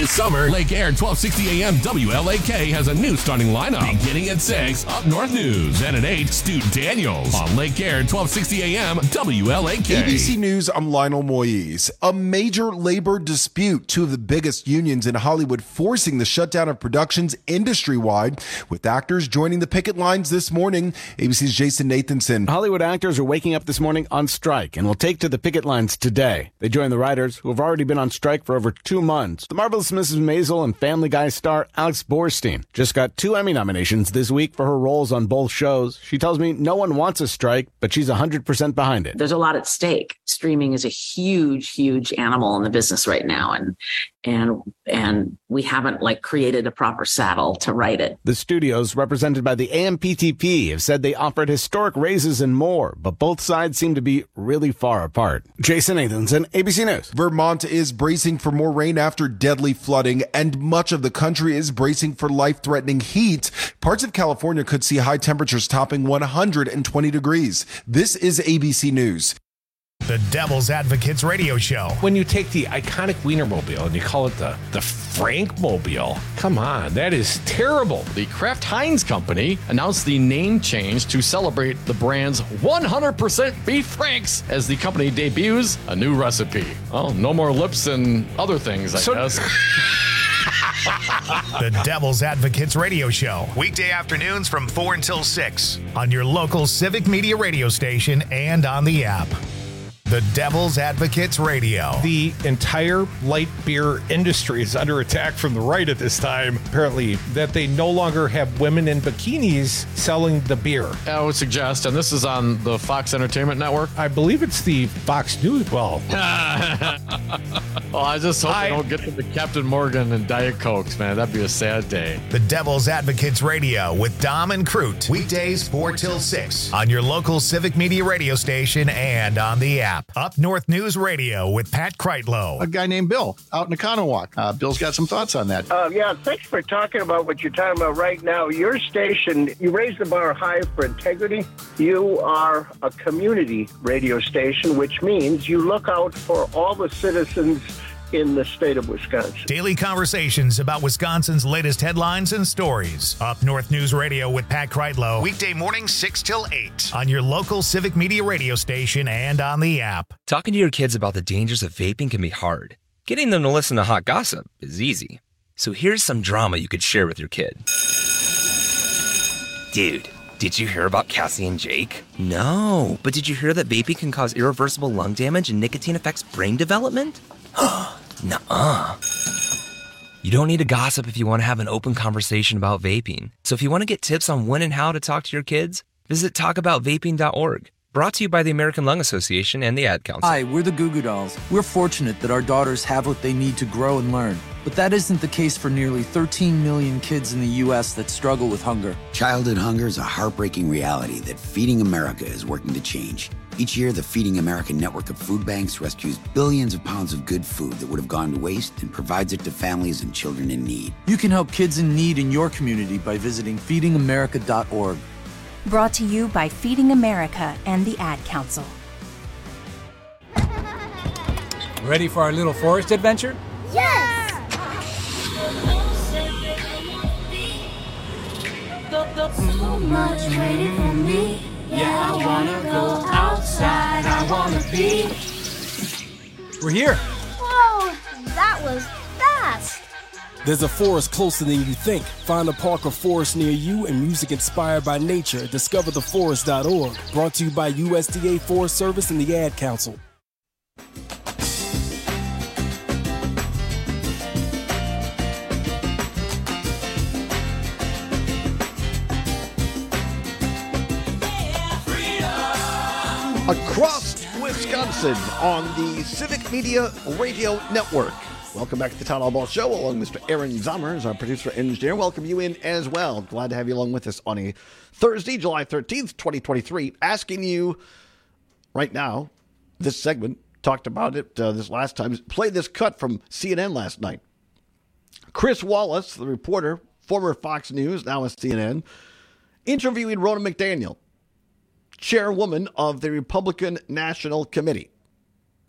This summer, Lake Air twelve sixty A M W L A K has a new starting lineup. Beginning at six, Up North News. And at eight, Stu Daniels on Lake Air twelve sixty A M W L A K. A B C News, I'm Lionel Moyes. A major labor dispute, two of the biggest unions in Hollywood forcing the shutdown of productions industry-wide, with actors joining the picket lines this morning. A B C's Jason Nathanson. Hollywood actors are waking up this morning on strike and will take to the picket lines today. They join the writers, who have already been on strike for over two months. The Marvelous Missus Maisel and Family Guy star Alex Borstein just got two Emmy nominations this week for her roles on both shows. She tells me no one wants a strike, but she's one hundred percent behind it. There's a lot at stake. Streaming is a huge, huge animal in the business right now, and and and we haven't like created a proper saddle to ride it. The studios, represented by the A M P T P, have said they offered historic raises and more, but both sides seem to be really far apart. Jason Nathanson, A B C News. Vermont is bracing for more rain after deadly flooding, and much of the country is bracing for life-threatening heat. Parts of California could see high temperatures topping one hundred twenty degrees. This is A B C News. The Devil's Advocates Radio Show. When you take the iconic Wienermobile and you call it the, the Frankmobile, come on, that is terrible. The Kraft Heinz Company announced the name change to celebrate the brand's one hundred percent beef franks as the company debuts a new recipe. Well, no more lips and other things, I so- guess. The Devil's Advocates Radio Show. Weekday afternoons from four until six on your local Civic Media radio station and on the app. The Devil's Advocates Radio. The entire light beer industry is under attack from the right at this time, apparently, that they no longer have women in bikinis selling the beer. I would suggest, and this is on the Fox Entertainment Network. I believe it's the Fox News. Well, well I just hope I, they don't get to the Captain Morgan and Diet Cokes, man. That'd be a sad day. The Devil's Advocates Radio with Dom and Crute. Weekdays four till six on your local Civic Media radio station and on the app. Up North News Radio with Pat Kreitlow. A guy named Bill out in Economowoc. Uh, Bill's got some thoughts on that. Uh, yeah, thanks for talking about what you're talking about right now. Your station, you raise the bar high for integrity. You are a community radio station, which means you look out for all the citizens in the state of Wisconsin. Daily conversations about Wisconsin's latest headlines and stories. Up North News Radio with Pat Kreitlow. Weekday mornings six till eight on your local Civic Media radio station and on the app. Talking to your kids about the dangers of vaping can be hard. Getting them to listen to hot gossip is easy. So here's some drama you could share with your kid. Dude, did you hear about Cassie and Jake? No, but did you hear that vaping can cause irreversible lung damage and nicotine affects brain development? Nuh-uh. You don't need to gossip if you want to have an open conversation about vaping. So if you want to get tips on when and how to talk to your kids, visit talk about vaping dot org. Brought to you by the American Lung Association and the Ad Council. Hi, we're the Goo Goo Dolls. We're fortunate that our daughters have what they need to grow and learn. But that isn't the case for nearly thirteen million kids in the U S that struggle with hunger. Childhood hunger is a heartbreaking reality that Feeding America is working to change. Each year, the Feeding America network of food banks rescues billions of pounds of good food that would have gone to waste and provides it to families and children in need. You can help kids in need in your community by visiting feeding america dot org. Brought to you by Feeding America and the Ad Council. Ready for our little forest adventure? Yes! So much waiting for me. Yeah, I wanna go outside. I wanna be. We're here. Whoa, that was fast. There's a forest closer than you think. Find a park or forest near you and music inspired by nature at discover the forest dot org. Brought to you by U S D A Forest Service and the Ad Council. Across Wisconsin on the Civic Media Radio Network. Welcome back to the Town Hall Ball Show, along with Mister Aaron Zommers, our producer and engineer. Welcome you in as well. Glad to have you along with us on a Thursday, July thirteenth, twenty twenty-three. Asking you right now, this segment, talked about it uh, this last time, play this cut from C N N last night. Chris Wallace, the reporter, former Fox News, now at C N N, interviewing Ronna McDaniel, chairwoman of the Republican National Committee.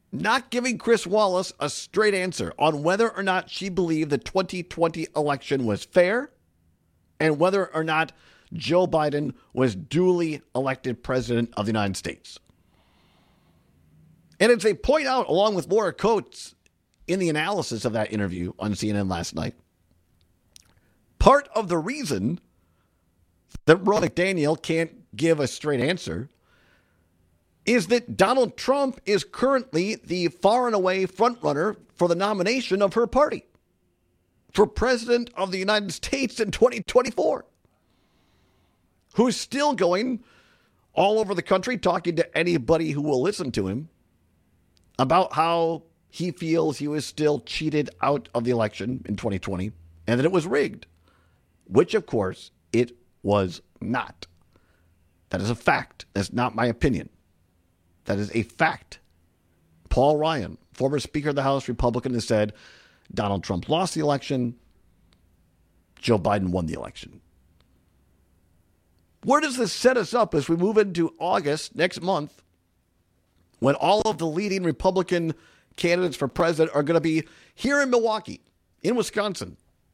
not giving Chris Wallace a straight answer on whether or not she believed the twenty twenty election was fair and whether or not Joe Biden was duly elected president of the United States. And as they point out, along with Laura Coates in the analysis of that interview on C N N last night, part of the reason that Ron McDaniel can't give a straight answer is that Donald Trump is currently the far and away frontrunner for the nomination of her party for president of the United States in twenty twenty-four, who's still going all over the country talking to anybody who will listen to him about how he feels he was still cheated out of the election in twenty twenty and that it was rigged, which, of course, it was not. That is a fact. That's not my opinion. That is a fact. Paul Ryan, former Speaker of the House Republican, has said Donald Trump lost the election. Joe Biden won the election. Where does this set us up as we move into August next month, when all of the leading Republican candidates for president are going to be here in Milwaukee, in Wisconsin?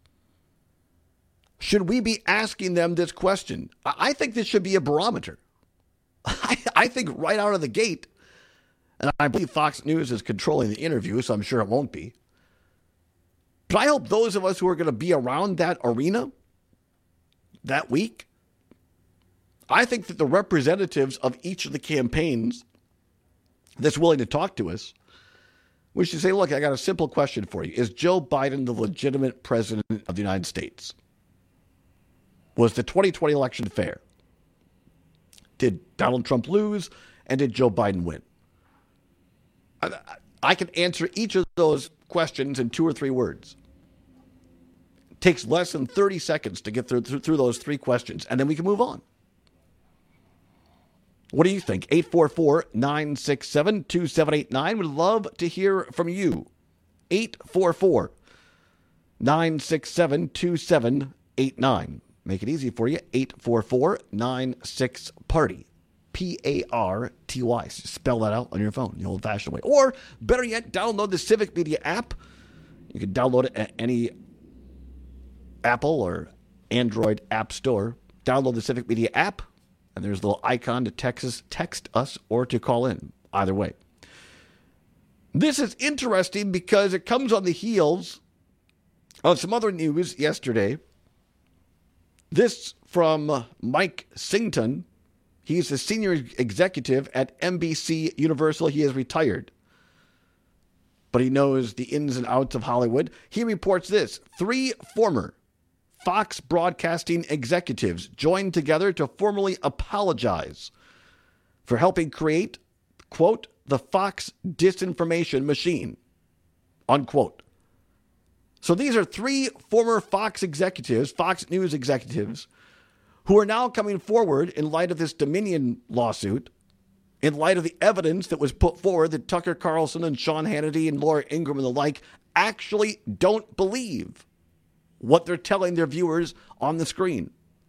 Should we be asking them this question? I think this should be a barometer. I, I think right out of the gate, and I believe Fox News is controlling the interview, so I'm sure it won't be. But I hope those of us who are going to be around that arena that week, I think that the representatives of each of the campaigns that's willing to talk to us, we should say, look, I got a simple question for you. Is Joe Biden the legitimate president of the United States? Was the twenty twenty election fair? Did Donald Trump lose, and did Joe Biden win? I, I can answer each of those questions in two or three words. It takes less than thirty seconds to get through, through, through those three questions, and then we can move on. What do you think? eight four four, nine six seven, two seven eight nine. Would love to hear from you. eight four four, nine six seven, two seven eight nine. Make it easy for you. eight four four, nine six, party. P A R T Y. Spell that out on your phone the old-fashioned way. Or, better yet, download the Civic Media app. You can download it at any Apple or Android app store. Download the Civic Media app, and there's a little icon to text us, text us or to call in. Either way. This is interesting because it comes on the heels of some other news yesterday. This from Mike Singleton. He's the senior executive at N B C Universal. He is retired, but he knows the ins and outs of Hollywood. He reports this. Three former Fox broadcasting executives joined together to formally apologize for helping create, quote, the Fox disinformation machine, unquote. So these are three former Fox executives, Fox News executives, who are now coming forward in light of this Dominion lawsuit, in light of the evidence that was put forward that Tucker Carlson and Sean Hannity and Laura Ingraham and the like actually don't believe what they're telling their viewers on the screen.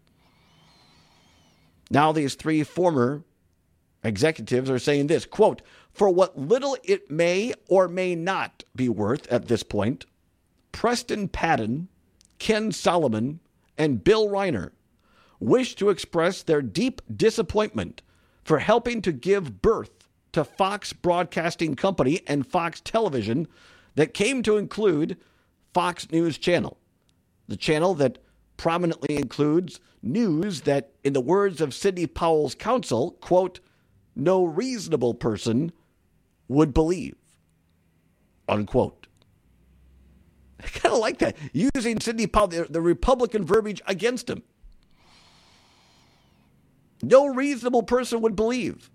Now these three former executives are saying this, quote, for what little it may or may not be worth at this point, Preston Patton, Ken Solomon, and Bill Reiner wish to express their deep disappointment for helping to give birth to Fox Broadcasting Company and Fox Television that came to include Fox News Channel, the channel that prominently includes news that, in the words of Sidney Powell's counsel, quote, no reasonable person would believe, unquote. I kind of like that, using Sidney Powell, the, the Republican verbiage against him. No reasonable person would believe.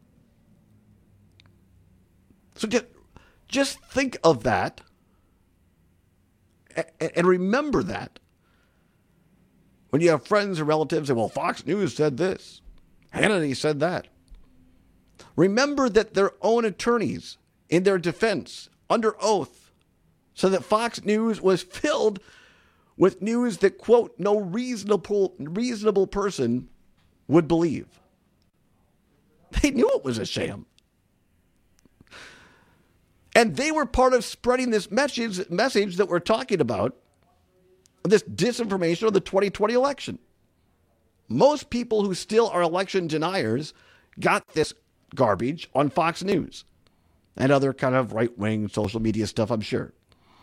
So just, just think of that and, and remember that. When you have friends or relatives say, well, Fox News said this, Hannity said that. Remember that their own attorneys, in their defense, under oath, so that Fox News was filled with news that, quote, no reasonable reasonable person would believe. They knew it was a sham. And they were part of spreading this message, message that we're talking about, this disinformation of the twenty twenty election. Most people who still are election deniers got this garbage on Fox News and other kind of right-wing social media stuff, I'm sure.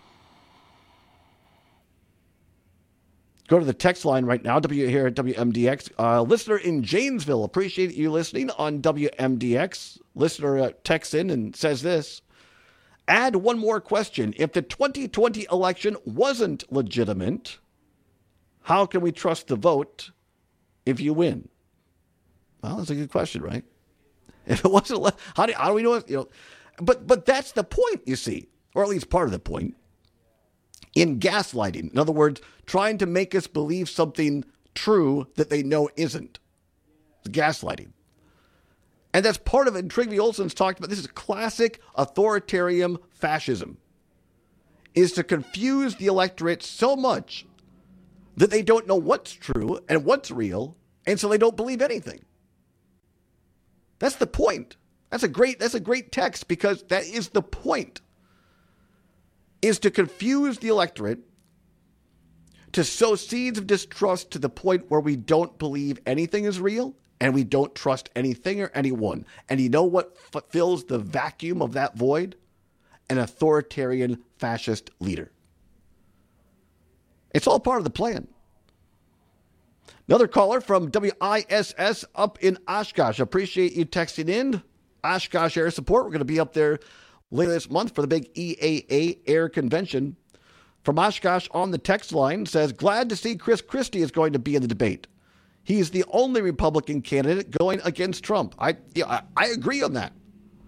Go to the text line right now, W here at W M D X. Uh, listener in Janesville, appreciate you listening on W M D X. Listener uh, texts in and says this. Add one more question. If the twenty twenty election wasn't legitimate, how can we trust the vote if you win? Well, that's a good question, right? If it wasn't, le- how do, how do we know? You know, but but that's the point, you see, or at least part of the point. In gaslighting, in other words, trying to make us believe something true that they know isn't. It's gaslighting. And that's part of it. Trygve Olsen's talked about this is classic authoritarian fascism, is to confuse the electorate so much that they don't know what's true and what's real, and so they don't believe anything. That's the point. That's a great, that's a great text because that is the point. Is to confuse the electorate, to sow seeds of distrust to the point where we don't believe anything is real and we don't trust anything or anyone. And you know what f- fills the vacuum of that void? An authoritarian fascist leader. It's all part of the plan. Another caller from W I S S up in Oshkosh. Appreciate you texting in. Oshkosh Air Support. We're going to be up there later this month for the big E A A Air Convention. From Oshkosh on the text line says, glad to see Chris Christie is going to be in the debate. He's the only Republican candidate going against Trump. I, yeah, I, I agree on that.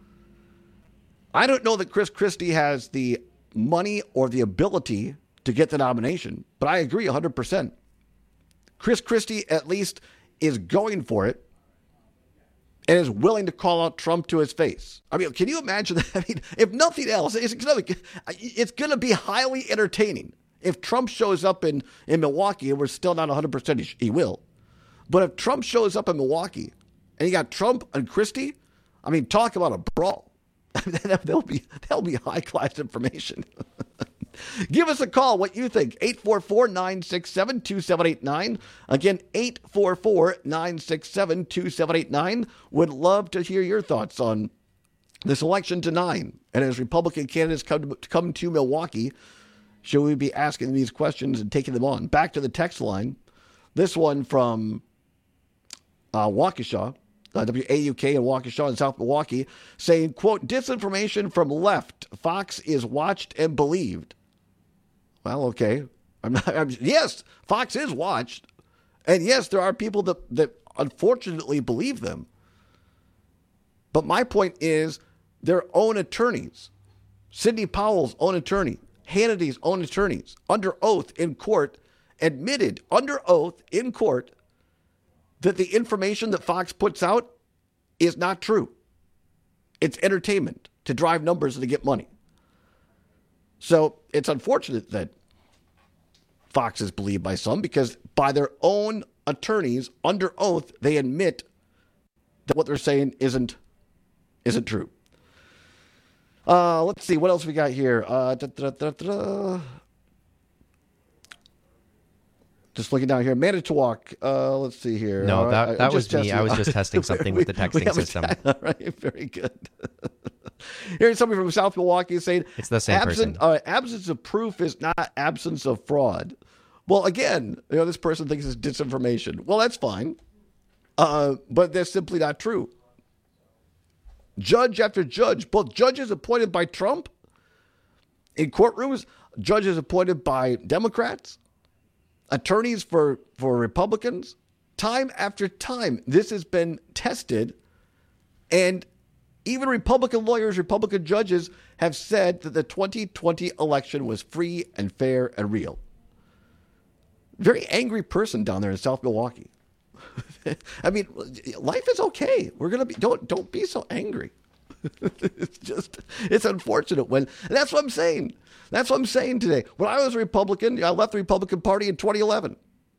I don't know that Chris Christie has the money or the ability to get the nomination, but I agree one hundred percent. Chris Christie at least is going for it and is willing to call out Trump to his face. I mean, can you imagine that? I mean, if nothing else, it's going to, it's going to be highly entertaining. If Trump shows up in, in Milwaukee, and we're still not one hundred percent he, he will, but if Trump shows up in Milwaukee and you got Trump and Christie, I mean, talk about a brawl. That'll be, that'll be high-class information. Give us a call, what you think. eight four four, nine six seven, two seven eight nine. Again, eight four four, nine six seven, two seven eight nine. Would love to hear your thoughts on this election to nine. And as Republican candidates come to, come to Milwaukee, should we be asking these questions and taking them on? Back to the text line. This one from uh, Waukesha, uh, W A U K in Waukesha in South Milwaukee, saying, quote, disinformation from left. Fox is watched and believed. Well, okay. I'm not, I'm, yes, Fox is watched. And yes, there are people that, that unfortunately believe them. But my point is their own attorneys, Sidney Powell's own attorney, Hannity's own attorneys, under oath in court, admitted under oath in court that the information that Fox puts out is not true. It's entertainment to drive numbers and to get money. So it's unfortunate that Fox is believed by some because by their own attorneys under oath, they admit that what they're saying isn't isn't true. Uh, let's see. What else we got here? Uh, da, da, da, da. Just looking down here. Manitowoc. Uh, let's see here. No, that, uh, that was me. I was just testing something with the texting system. All right. Very good. Here's somebody from South Milwaukee saying, it's the same absent, person. Uh, absence of proof is not absence of fraud. Well, again, you know, this person thinks it's disinformation. Well, that's fine. Uh, but that's simply not true. Judge after judge, both judges appointed by Trump in courtrooms, judges appointed by Democrats, attorneys for, for Republicans, time after time, this has been tested. And even Republican lawyers, Republican judges have said that the twenty twenty election was free and fair and real. Very angry person down there in South Milwaukee. I mean, life is okay. We're going to be, don't, don't be so angry. It's just, it's unfortunate when, and that's what I'm saying. That's what I'm saying today. When I was a Republican, I left the Republican Party in twenty eleven.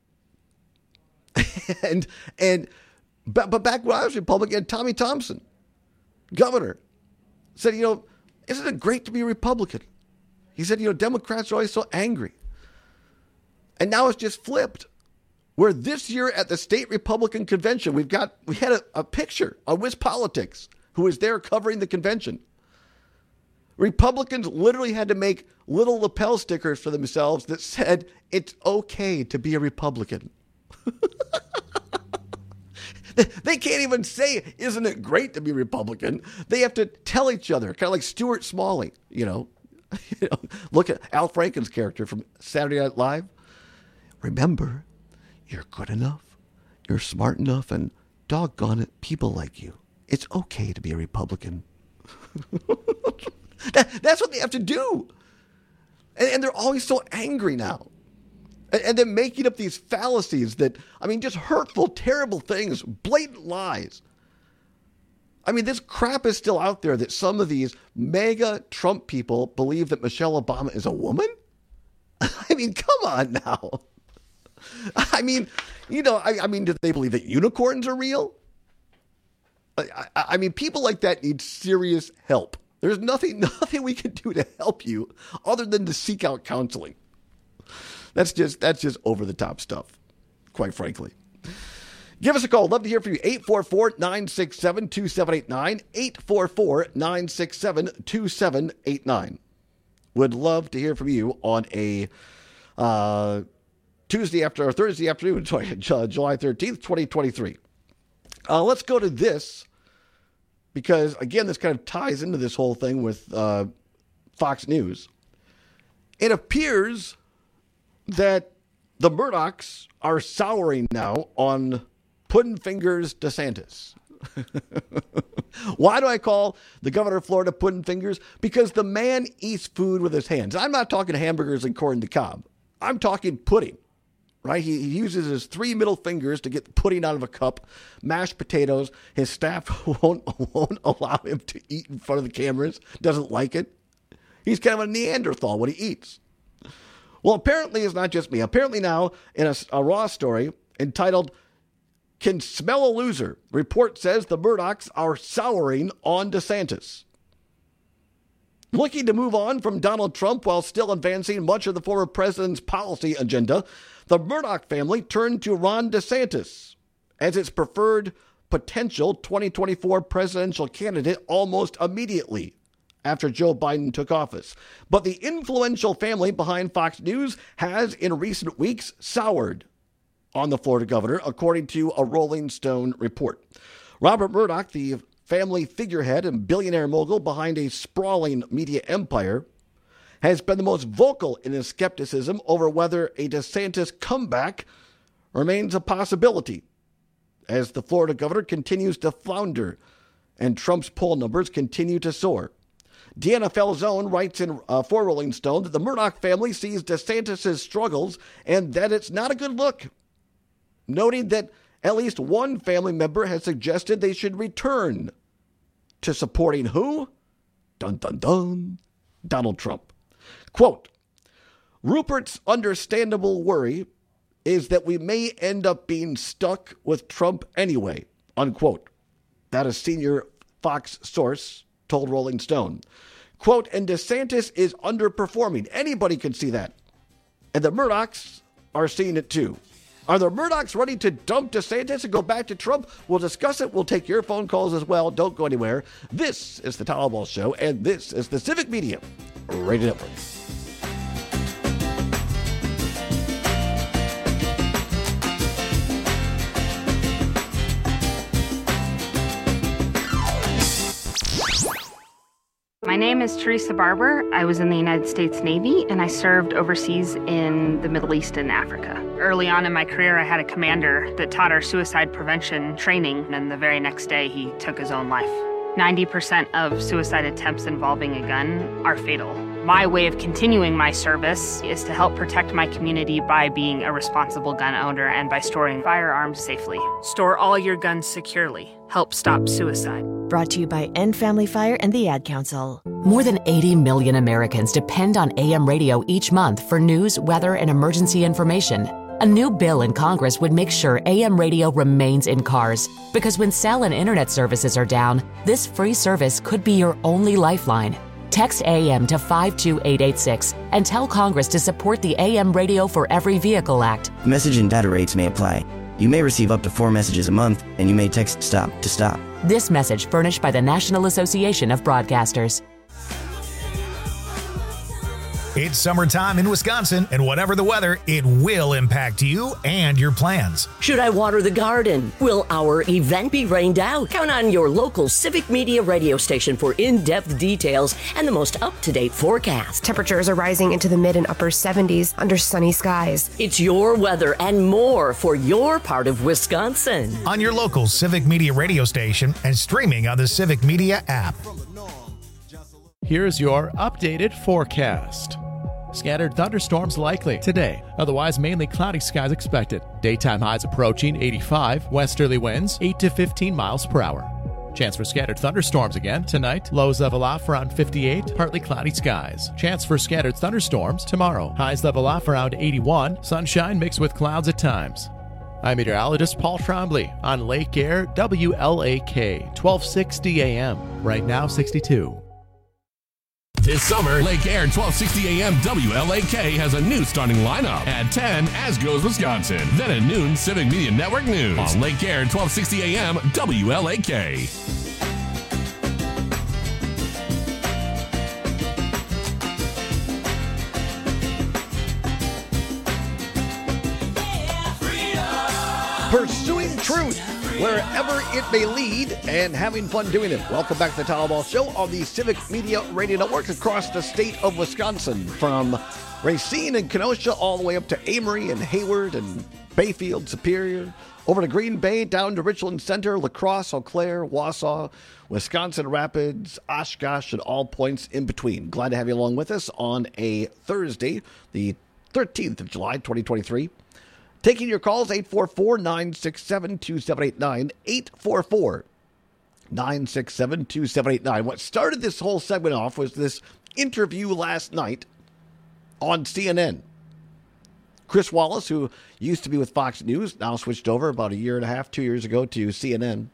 and, and, but, but back when I was Republican, Tommy Thompson, governor, said, you know, isn't it great to be a Republican? He said, you know, Democrats are always so angry. And now it's just flipped. Where this year at the state Republican convention, we've got, we had a, a picture on WisPolitics, who was there covering the convention. Republicans literally had to make little lapel stickers for themselves that said, it's okay to be a Republican. They can't even say, isn't it great to be a Republican? They have to tell each other, kind of like Stuart Smalley, you know. you know. Look at Al Franken's character from Saturday Night Live. Remember, you're good enough, you're smart enough, and doggone it, people like you. It's okay to be a Republican. that, that's what they have to do. And, and they're always so angry now. And, and they're making up these fallacies that, I mean, just hurtful, terrible things, blatant lies. I mean, this crap is still out there that some of these mega Trump people believe that Michelle Obama is a woman? I mean, come on now. I mean, you know, I, I mean, do they believe that unicorns are real? I, I, I mean, people like that need serious help. There's nothing, nothing we can do to help you other than to seek out counseling. That's just, that's just over the top stuff, quite frankly. Give us a call. Love to hear from you. eight four four, nine six seven, two seven eight nine. eight four four, nine six seven, two seven eight nine. Would love to hear from you on a uh, Tuesday after or Thursday afternoon, sorry, July thirteenth, twenty twenty-three. Uh, let's go to this because, again, this kind of ties into this whole thing with uh, Fox News. It appears that the Murdochs are souring now on Puddin' Fingers DeSantis. Why do I call the governor of Florida Puddin' Fingers? Because the man eats food with his hands. I'm not talking hamburgers and corn on the cob. I'm talking pudding, right? He, he uses his three middle fingers to get the pudding out of a cup, mashed potatoes. His staff won't, won't allow him to eat in front of the cameras, doesn't like it. He's kind of a Neanderthal when he eats. Well, apparently it's not just me. Apparently now, in a, a Raw story entitled, Can Smell a Loser, report says the Murdochs are souring on DeSantis. Looking to move on from Donald Trump while still advancing much of the former president's policy agenda, the Murdoch family turned to Ron DeSantis as its preferred potential twenty twenty-four presidential candidate almost immediately after Joe Biden took office. But the influential family behind Fox News has, in recent weeks, soured on the Florida governor, according to a Rolling Stone report. Robert Murdoch, the family figurehead and billionaire mogul behind a sprawling media empire, has been the most vocal in his skepticism over whether a DeSantis comeback remains a possibility, as the Florida governor continues to flounder and Trump's poll numbers continue to soar. Deanna Falzone writes in uh, for Rolling Stone that the Murdoch family sees DeSantis' struggles and that it's not a good look, noting that at least one family member has suggested they should return to supporting who? Dun, dun, dun. Donald Trump. Quote, Rupert's understandable worry is that we may end up being stuck with Trump anyway, unquote. That a senior Fox source told Rolling Stone. Quote, and DeSantis is underperforming. Anybody can see that. And the Murdochs are seeing it too. Are the Murdochs ready to dump DeSantis and go back to Trump? We'll discuss it. We'll take your phone calls as well. Don't go anywhere. This is the Tom Ball Show, and this is the Civic Media Radio Network. My name is Teresa Barber. I was in the United States Navy, and I served overseas in the Middle East and Africa. Early on in my career, I had a commander that taught our suicide prevention training, and the very next day, he took his own life. ninety percent of suicide attempts involving a gun are fatal. My way of continuing my service is to help protect my community by being a responsible gun owner and by storing firearms safely. Store all your guns securely. Help stop suicide. Brought to you by End Family Fire and the Ad Council. More than eighty million Americans depend on A M radio each month for news, weather, and emergency information. A new bill in Congress would make sure A M radio remains in cars, because when cell and internet services are down, this free service could be your only lifeline. Text A M to five two eight eight six and tell Congress to support the A M Radio for Every Vehicle Act. Message and data rates may apply. You may receive up to four messages a month, and you may text STOP to stop. This message furnished by the National Association of Broadcasters. It's summertime in Wisconsin, and whatever the weather, it will impact you and your plans. Should I water the garden? Will our event be rained out? Count on your local Civic Media radio station for in-depth details and the most up-to-date forecast. Temperatures are rising into the mid and upper seventies under sunny skies. It's your weather and more for your part of Wisconsin. On your local Civic Media radio station and streaming on the Civic Media app. Here's your updated forecast. Scattered thunderstorms likely today. Otherwise, mainly cloudy skies expected. Daytime highs approaching eighty-five. Westerly winds eight to fifteen miles per hour. Chance for scattered thunderstorms again tonight. Lows level off around fifty-eight. Partly cloudy skies. Chance for scattered thunderstorms tomorrow. Highs level off around eighty-one. Sunshine mixed with clouds at times. I'm meteorologist Paul Trombley on Lake Air W L A K twelve sixty A M. Right now sixty-two. This summer, Lake Air twelve sixty A M W L A K has a new starting lineup. At ten, As Goes Wisconsin. Then at noon, Civic Media Network News. On Lake Air twelve sixty A M W L A K. Pursuing truth wherever it may lead and having fun doing it. Welcome back to the Tom Ball Show on the Civic Media Radio Network across the state of Wisconsin, from Racine and Kenosha all the way up to Amory and Hayward and Bayfield, Superior, over to Green Bay, down to Richland Center, La Crosse, Eau Claire, Wausau, Wisconsin Rapids, Oshkosh, and all points in between. Glad to have you along with us on a Thursday, the thirteenth of July, twenty twenty-three. Taking your calls, eight four four, nine six seven, two seven eight nine, eight four four, nine six seven, two seven eight nine. What started this whole segment off was this interview last night on C N N. Chris Wallace, who used to be with Fox News, now switched over about a year and a half, two years ago to C N N,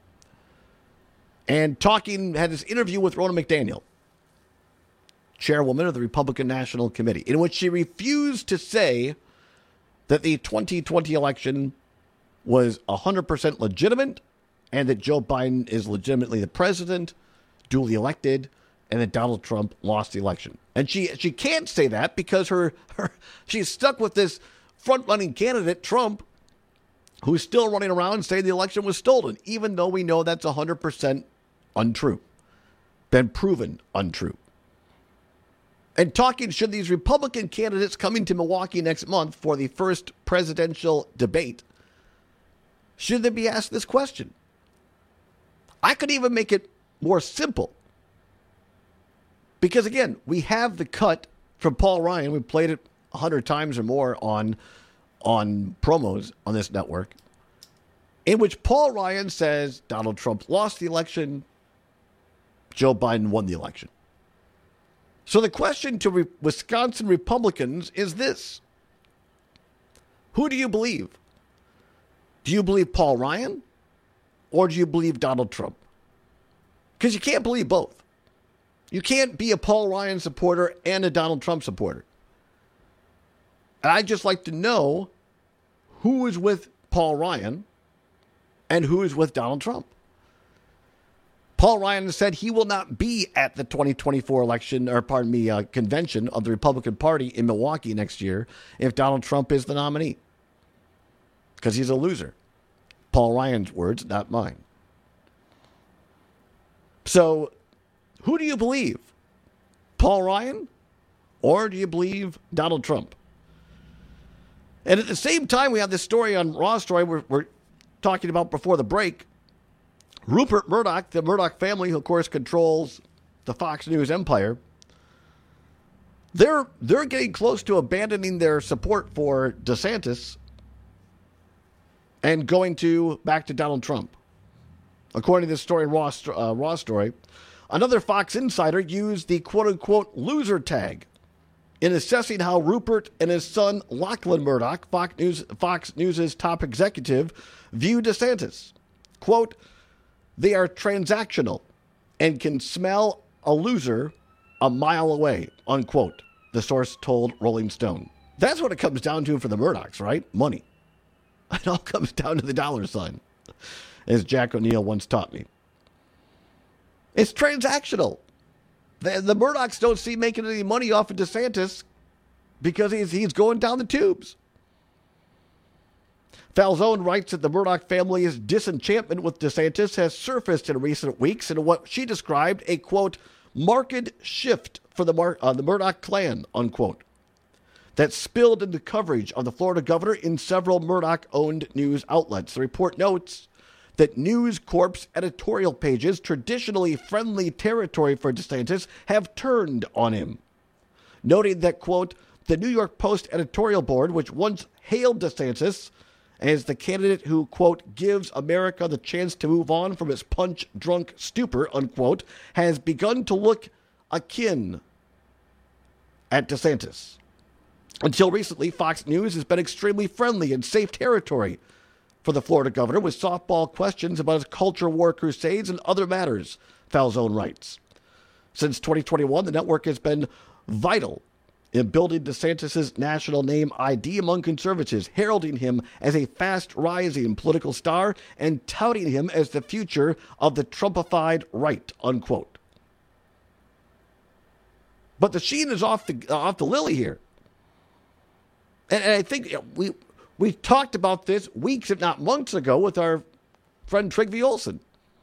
and talking, had this interview with Ronna McDaniel, chairwoman of the Republican National Committee, in which she refused to say that the twenty twenty election was one hundred percent legitimate and that Joe Biden is legitimately the president, duly elected, and that Donald Trump lost the election. And she she can't say that because her, her she's stuck with this front-running candidate, Trump, who's still running around saying the election was stolen, even though we know that's one hundred percent untrue, been proven untrue. And talking, should these Republican candidates coming to Milwaukee next month for the first presidential debate, should they be asked this question? I could even make it more simple. Because, again, we have the cut from Paul Ryan. We played it a hundred times or more on, on promos on this network, in which Paul Ryan says Donald Trump lost the election, Joe Biden won the election. So the question to re- Wisconsin Republicans is this. Who do you believe? Do you believe Paul Ryan or do you believe Donald Trump? Because you can't believe both. You can't be a Paul Ryan supporter and a Donald Trump supporter. And I'd just like to know who is with Paul Ryan and who is with Donald Trump. Paul Ryan said he will not be at the twenty twenty-four election, or pardon me, uh, convention of the Republican Party in Milwaukee next year if Donald Trump is the nominee. Because he's a loser. Paul Ryan's words, not mine. So, who do you believe? Paul Ryan? Or do you believe Donald Trump? And at the same time, we have this story on Raw Story we're, we're talking about before the break. Rupert Murdoch, the Murdoch family, who of course controls the Fox News empire, they're they're getting close to abandoning their support for DeSantis and going to back to Donald Trump. According to this story, Raw, uh, Raw Story, another Fox insider used the quote-unquote loser tag in assessing how Rupert and his son Lachlan Murdoch, Fox News, Fox News' top executive, view DeSantis. Quote, they are transactional and can smell a loser a mile away, unquote, the source told Rolling Stone. That's what it comes down to for the Murdochs, right? Money. It all comes down to the dollar sign, as Jack O'Neill once taught me. It's transactional. The, the Murdochs don't see making any money off of DeSantis because he's, he's going down the tubes. Falzone writes that the Murdoch family's disenchantment with DeSantis has surfaced in recent weeks in what she described a, quote, marked shift for the, Mar- uh, the Murdoch clan, unquote, that spilled into coverage of the Florida governor in several Murdoch-owned news outlets. The report notes that News Corp's editorial pages, traditionally friendly territory for DeSantis, have turned on him, noting that, quote, the New York Post editorial board, which once hailed DeSantis as the candidate who, quote, gives America the chance to move on from its punch-drunk stupor, unquote, has begun to look akin at DeSantis. Until recently, Fox News has been extremely friendly and safe territory for the Florida governor with softball questions about his culture war crusades and other matters, Falzone writes. Since twenty twenty-one, the network has been vital in building DeSantis' national name I D among conservatives, heralding him as a fast-rising political star and touting him as the future of the Trumpified right, unquote. But the sheen is off the, uh, off the lily here. And, and I think we... We talked about this weeks, if not months ago, with our friend Trygve Olsen.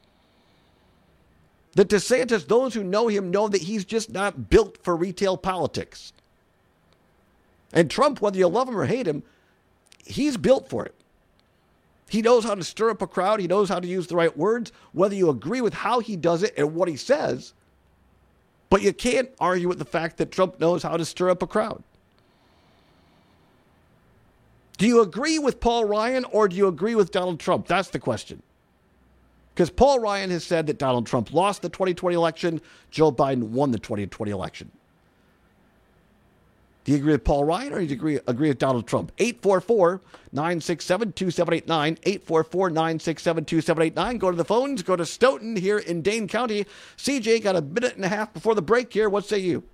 That DeSantis, those who know him know that he's just not built for retail politics. And Trump, whether you love him or hate him, he's built for it. He knows how to stir up a crowd. He knows how to use the right words, whether you agree with how he does it and what he says. But you can't argue with the fact that Trump knows how to stir up a crowd. Do you agree with Paul Ryan or do you agree with Donald Trump? That's the question. Because Paul Ryan has said that Donald Trump lost the twenty twenty election, Joe Biden won the twenty twenty election. Do you agree with Paul Ryan or do you agree, agree with Donald Trump? eight four four, nine six seven, two seven eight nine, eight four four, nine six seven, two seven eight nine. Go to the phones, go to Stoughton here in Dane County. C J got a minute and a half before the break here. What say you?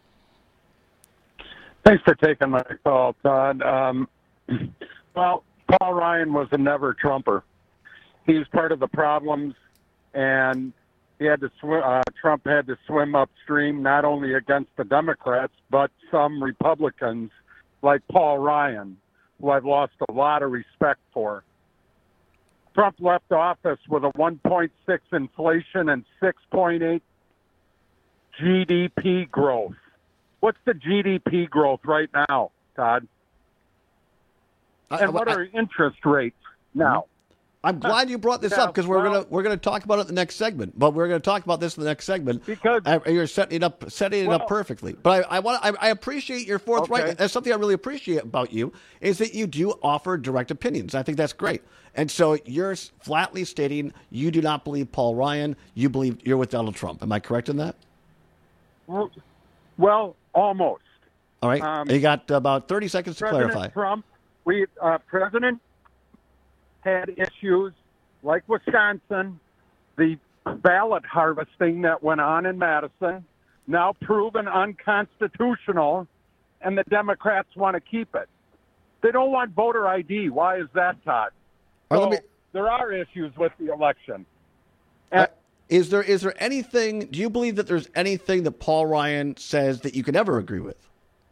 Thanks for taking my call, Todd. Um, Well, Paul Ryan was a never Trumper. He was part of the problems, and he had to sw- uh, Trump had to swim upstream not only against the Democrats but some Republicans like Paul Ryan, who I've lost a lot of respect for. Trump left office with a one point six inflation and six point eight G D P growth. What's the G D P growth right now, Todd? And what are interest rates now? I'm glad you brought this yeah, up because we're well, gonna we're gonna talk about it in the next segment. But we're gonna talk about this in the next segment because you're setting it up setting it well, up perfectly. But I, I want I, I appreciate your forthright. Okay. That's something I really appreciate about you is that you do offer direct opinions. I think that's great. And so you're flatly stating you do not believe Paul Ryan. You believe you're with Donald Trump. Am I correct in that? Well, almost. All right. Um, you got about thirty seconds to President clarify. Trump. We uh, President had issues like Wisconsin, the ballot harvesting that went on in Madison, now proven unconstitutional, and the Democrats want to keep it. They don't want voter I D. Why is that, Todd? All right, So, let me- there are issues with the election. Uh, is there is there anything? Do you believe that there's anything that Paul Ryan says that you can ever agree with?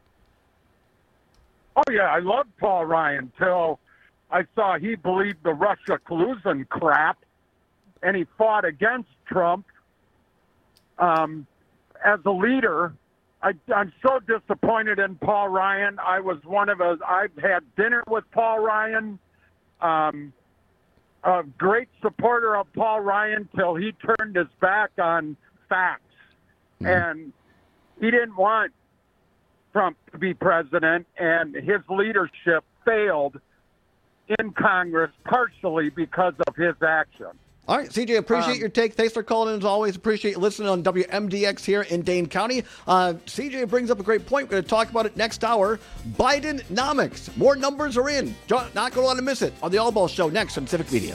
Oh, yeah, I loved Paul Ryan till I saw he believed the Russia collusion crap, and he fought against Trump. Um, as a leader, I, I'm so disappointed in Paul Ryan. I was one of those. I've had dinner with Paul Ryan, um, a great supporter of Paul Ryan till he turned his back on facts. Mm-hmm. And he didn't want Trump to be president, and his leadership failed in Congress partially because of his action. All right, C J, appreciate Um, your take. Thanks for calling in as always. Appreciate you listening on W M D X here in Dane County. Uh, C J brings up a great point. We're going to talk about it next hour. Bidenomics. More numbers are in. Not going to want to miss it on the All Ball Show next on Civic Media.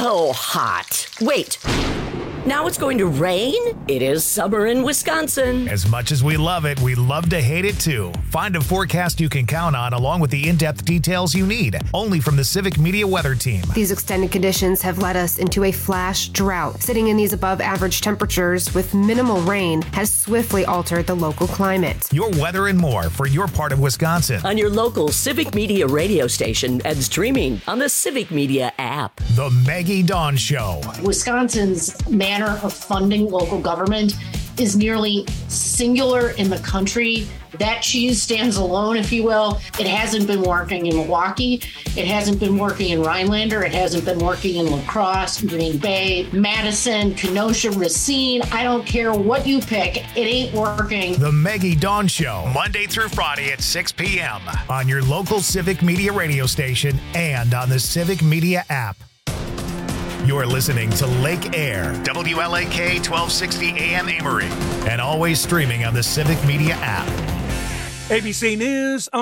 so hot. Wait. Now it's going to rain? It is summer in Wisconsin. As much as we love it, we love to hate it too. Find a forecast you can count on along with the in-depth details you need. Only from the Civic Media Weather Team. These extended conditions have led us into a flash drought. Sitting in these above average temperatures with minimal rain has swiftly altered the local climate. Your weather and more for your part of Wisconsin. On your local Civic Media radio station and streaming on the Civic Media app. The Maggie Dawn Show. Wisconsin's manner of funding local government is nearly singular in the country. That cheese stands alone, if you will. It hasn't been working in Milwaukee. It hasn't been working in Rhinelander. It hasn't been working in La Crosse, Green Bay, Madison, Kenosha, Racine. I don't care what you pick. It ain't working. The Maggie Dawn Show, Monday through Friday at six p.m. on your local Civic Media radio station and on the Civic Media app. You're listening to Lake Air, W L A K twelve sixty A M Amory, and always streaming on the Civic Media app. A B C News.